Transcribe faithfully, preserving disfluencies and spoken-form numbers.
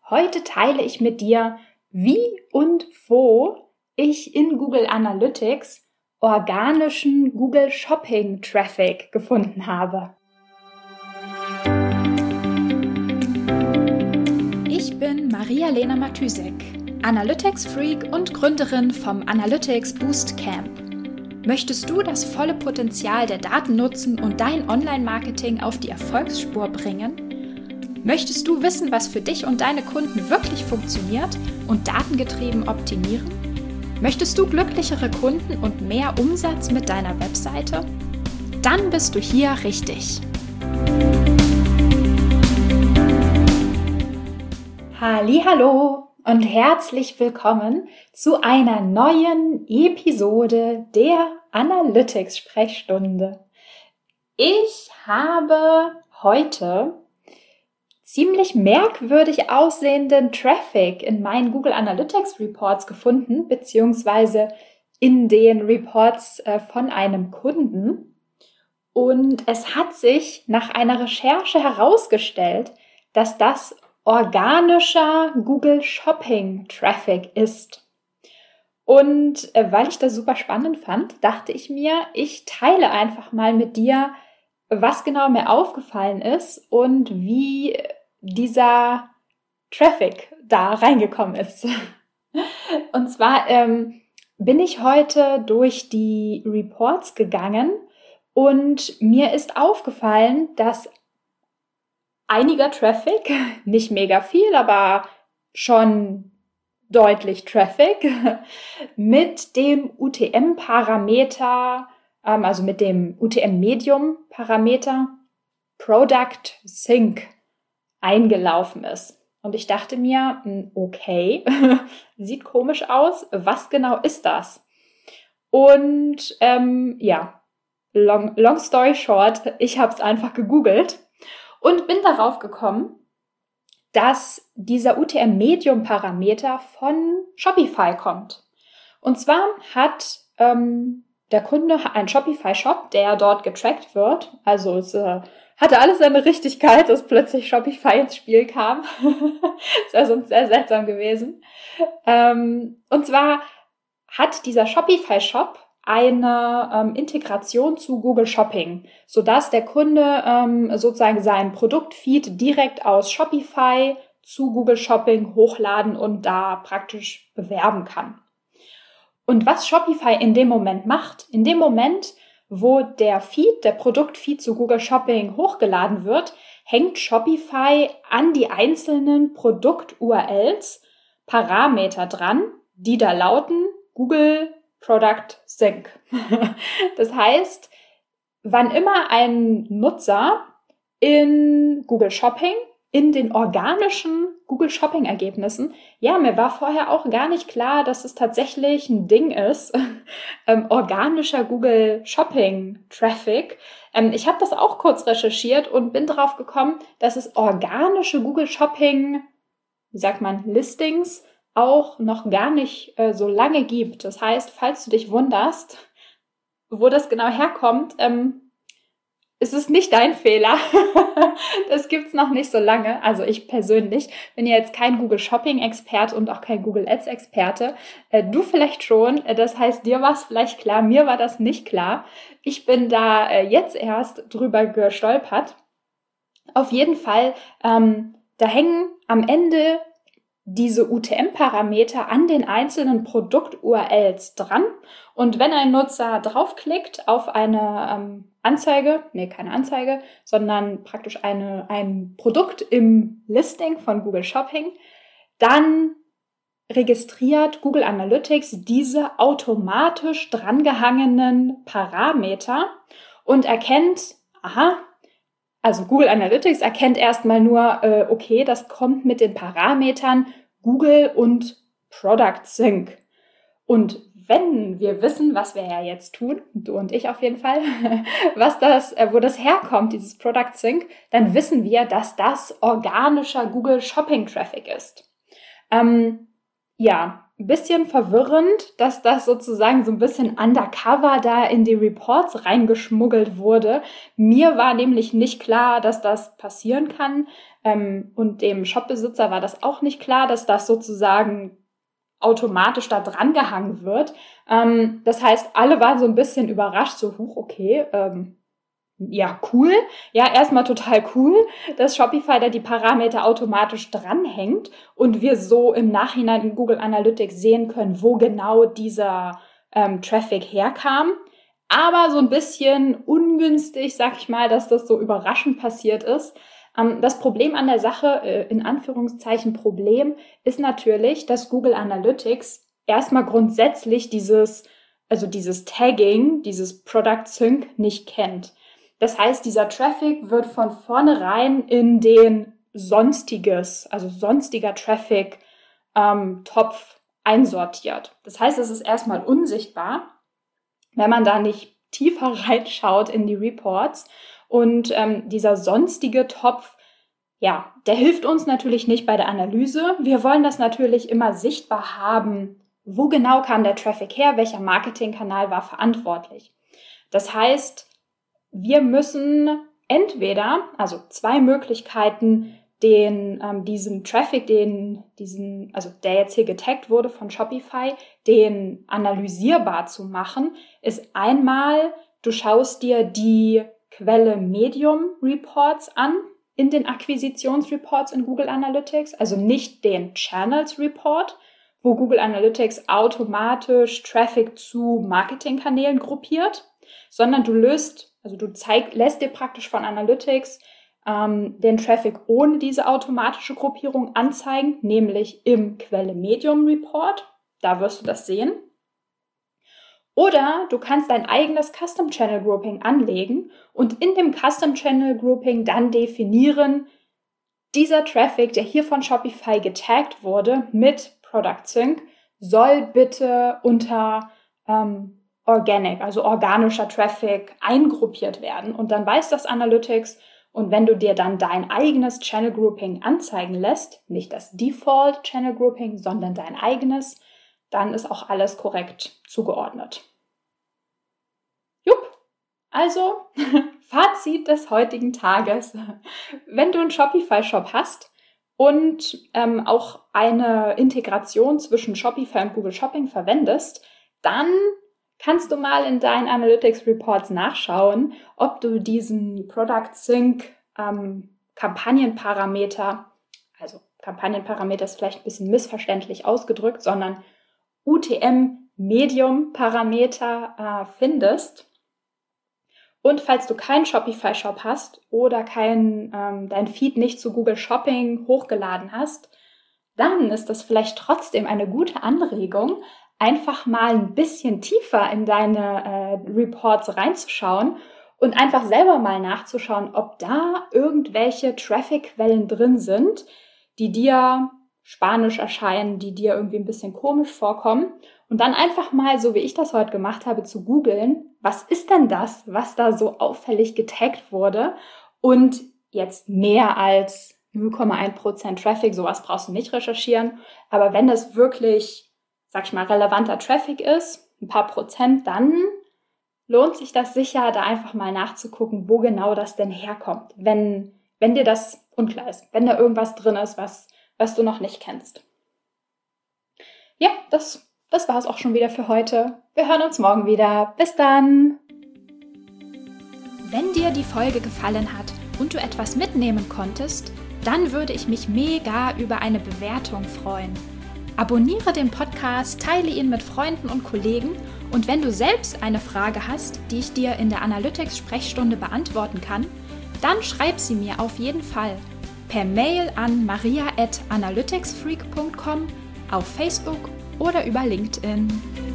Heute teile ich mit dir, wie und wo ich in Google Analytics organischen Google Shopping Traffic gefunden habe. Ich bin Maria-Lena Matysek, Analytics-Freak und Gründerin vom Analytics Boost Camp. Möchtest du das volle Potenzial der Daten nutzen und dein Online-Marketing auf die Erfolgsspur bringen? Möchtest du wissen, was für dich und deine Kunden wirklich funktioniert und datengetrieben optimieren? Möchtest du glücklichere Kunden und mehr Umsatz mit deiner Webseite? Dann bist du hier richtig. Hallihallo und herzlich willkommen zu einer neuen Episode der Analytics-Sprechstunde. Ich habe heute ziemlich merkwürdig aussehenden Traffic in meinen Google Analytics Reports gefunden, beziehungsweise in den Reports äh, von einem Kunden. Und es hat sich nach einer Recherche herausgestellt, dass das organischer Google Shopping Traffic ist. Und äh, weil ich das super spannend fand, dachte ich mir, ich teile einfach mal mit dir, was genau mir aufgefallen ist und wie dieser Traffic da reingekommen ist. Und zwar ähm, bin ich heute durch die Reports gegangen und mir ist aufgefallen, dass einiger Traffic, nicht mega viel, aber schon deutlich Traffic, mit dem U T M-Parameter, ähm, also mit dem U T M-Medium-Parameter Product Sync eingelaufen ist. Und ich dachte mir, okay, sieht komisch aus, was genau ist das? Und ähm, ja, long, long story short, ich habe es einfach gegoogelt und bin darauf gekommen, dass dieser U T M-Medium-Parameter von Shopify kommt. Und zwar hat ähm, der Kunde einen Shopify-Shop, der dort getrackt wird. Also es äh, hatte alles seine Richtigkeit, dass plötzlich Shopify ins Spiel kam. Das wäre sonst sehr seltsam gewesen. Ähm, und zwar hat dieser Shopify-Shop eine ähm, Integration zu Google Shopping, sodass der Kunde ähm, sozusagen seinen Produktfeed direkt aus Shopify zu Google Shopping hochladen und da praktisch bewerben kann. Und was Shopify in dem Moment macht, in dem Moment, wo der Feed, der Produktfeed zu Google Shopping hochgeladen wird, hängt Shopify an die einzelnen Produkt-U R Ls Parameter dran, die da lauten Google Product Sync. Das heißt, wann immer ein Nutzer in Google Shopping, in den organischen Google Shopping Ergebnissen, ja, mir war vorher auch gar nicht klar, dass es tatsächlich ein Ding ist, ähm, organischer Google Shopping Traffic. Ähm, ich habe das auch kurz recherchiert und bin darauf gekommen, dass es organische Google Shopping, wie sagt man, Listings auch noch gar nicht äh, so lange gibt. Das heißt, falls du dich wunderst, wo das genau herkommt, ähm, ist es nicht dein Fehler. Das gibt's noch nicht so lange. Also ich persönlich bin ja jetzt kein Google Shopping Experte und auch kein Google Ads Experte. Äh, du vielleicht schon. Das heißt, dir war es vielleicht klar. Mir war das nicht klar. Ich bin da äh, jetzt erst drüber gestolpert. Auf jeden Fall, ähm, da hängen am Ende diese U T M-Parameter an den einzelnen Produkt-U R Ls dran. Und wenn ein Nutzer draufklickt auf eine ähm, Anzeige, nee, keine Anzeige, sondern praktisch eine, ein Produkt im Listing von Google Shopping, dann registriert Google Analytics diese automatisch drangehangenen Parameter und erkennt, aha, also Google Analytics erkennt erstmal nur, äh, okay, das kommt mit den Parametern Google und Product Sync. Und wenn wir wissen, was wir ja jetzt tun, du und ich auf jeden Fall, was das, äh, wo das herkommt, dieses Product Sync, dann wissen wir, dass das organischer Google Shopping Traffic ist. Ähm, ja, ein bisschen verwirrend, dass das sozusagen so ein bisschen undercover da in die Reports reingeschmuggelt wurde. Mir war nämlich nicht klar, dass das passieren kann. Ähm, und dem Shopbesitzer war das auch nicht klar, dass das sozusagen automatisch da dran gehangen wird. Ähm, das heißt, alle waren so ein bisschen überrascht, so, huch, okay, ähm, ja, cool. Ja, erstmal total cool, dass Shopify da die Parameter automatisch dranhängt und wir so im Nachhinein in Google Analytics sehen können, wo genau dieser ähm, Traffic herkam. Aber so ein bisschen ungünstig, sag ich mal, dass das so überraschend passiert ist. Ähm, das Problem an der Sache, äh, in Anführungszeichen Problem, ist natürlich, dass Google Analytics erstmal grundsätzlich dieses, also dieses Tagging, dieses Product Sync nicht kennt. Das heißt, dieser Traffic wird von vornherein in den sonstiges, also sonstiger Traffic ähm, Topf einsortiert. Das heißt, es ist erstmal unsichtbar, wenn man da nicht tiefer reinschaut in die Reports. Und ähm, dieser sonstige Topf, ja, der hilft uns natürlich nicht bei der Analyse. Wir wollen das natürlich immer sichtbar haben, wo genau kam der Traffic her, welcher Marketingkanal war verantwortlich. Das heißt, wir müssen entweder, also zwei Möglichkeiten, den, ähm, diesen Traffic, den, diesen, also der jetzt hier getaggt wurde von Shopify, den analysierbar zu machen, ist einmal, du schaust dir die Quelle Medium Reports an in den Akquisitionsreports in Google Analytics, also nicht den Channels Report, wo Google Analytics automatisch Traffic zu Marketingkanälen gruppiert, sondern du löst Also du zeig, lässt dir praktisch von Analytics ähm, den Traffic ohne diese automatische Gruppierung anzeigen, nämlich im Quelle Medium Report. Da wirst du das sehen. Oder du kannst dein eigenes Custom Channel Grouping anlegen und in dem Custom Channel Grouping dann definieren, dieser Traffic, der hier von Shopify getaggt wurde mit Product Sync, soll bitte unter ähm, Organic, also organischer Traffic, eingruppiert werden. Und dann weiß das Analytics, und wenn du dir dann dein eigenes Channel Grouping anzeigen lässt, nicht das Default Channel Grouping, sondern dein eigenes, dann ist auch alles korrekt zugeordnet. Jupp, also Fazit des heutigen Tages. Wenn du einen Shopify-Shop hast und ähm, auch eine Integration zwischen Shopify und Google Shopping verwendest, dann kannst du mal in deinen Analytics Reports nachschauen, ob du diesen Product Sync ähm, Kampagnenparameter, also Kampagnenparameter ist vielleicht ein bisschen missverständlich ausgedrückt, sondern U T M Medium Parameter äh, findest. Und falls du keinen Shopify Shop hast oder kein, ähm, dein Feed nicht zu Google Shopping hochgeladen hast, dann ist das vielleicht trotzdem eine gute Anregung, einfach mal ein bisschen tiefer in deine äh, Reports reinzuschauen und einfach selber mal nachzuschauen, ob da irgendwelche Traffic-Quellen drin sind, die dir spanisch erscheinen, die dir irgendwie ein bisschen komisch vorkommen. Und dann einfach mal, so wie ich das heute gemacht habe, zu googeln, was ist denn das, was da so auffällig getaggt wurde? Und jetzt mehr als null Komma eins Prozent Traffic, sowas brauchst du nicht recherchieren. Aber wenn das wirklich, sag ich mal, relevanter Traffic ist, ein paar Prozent, dann lohnt sich das sicher, da einfach mal nachzugucken, wo genau das denn herkommt, wenn, wenn dir das unklar ist, wenn da irgendwas drin ist, was, was du noch nicht kennst. Ja, das, das war es auch schon wieder für heute. Wir hören uns morgen wieder. Bis dann! Wenn dir die Folge gefallen hat und du etwas mitnehmen konntest, dann würde ich mich mega über eine Bewertung freuen. Abonniere den Podcast, teile ihn mit Freunden und Kollegen und wenn du selbst eine Frage hast, die ich dir in der Analytics-Sprechstunde beantworten kann, dann schreib sie mir auf jeden Fall per Mail an maria at analyticsfreak punkt com, auf Facebook oder über LinkedIn.